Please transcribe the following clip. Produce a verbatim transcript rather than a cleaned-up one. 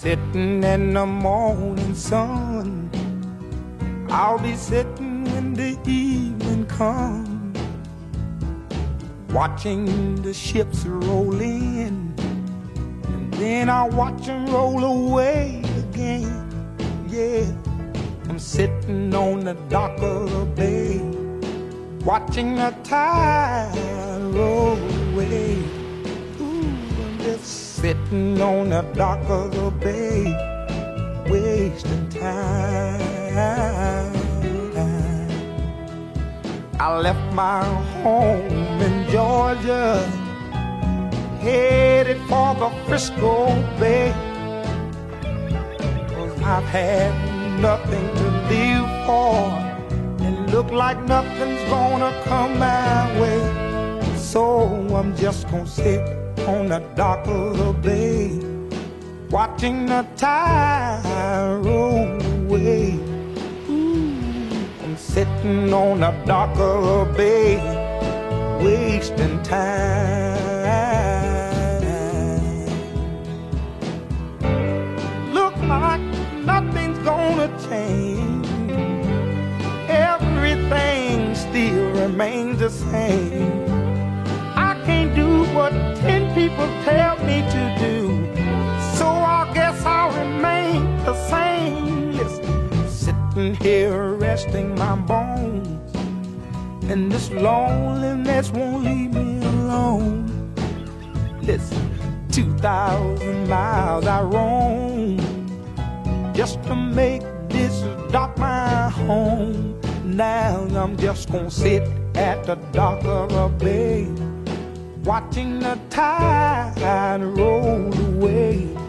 sitting in the morning sun. I'll be sitting when the evening comes, watching the ships roll in, and then I'll watch them roll away again. Yeah, I'm sitting on the dock of the bay, watching the tide roll away. Ooh, I'm just sitting on the dock of the bay, wasting time. I left my home in Georgia, headed for the Frisco Bay, 'cause I've had nothing to live for, and look like nothing's gonna come my way. So I'm just gonna sit on the dock of the bay, watching the tide roll away. Ooh, I'm sitting on the dock of the bay, wasting time. Look like nothing's gonna change, everything still remains the same. I can't do what ten people tell me to do, so I guess I'll remain the same. Listen, sitting here resting my bones, and this loneliness won't leave me alone. Listen, two thousand miles I roam just to make this dock my home. Now I'm just gonna sit at the dock of a bay, watching the tide roll away.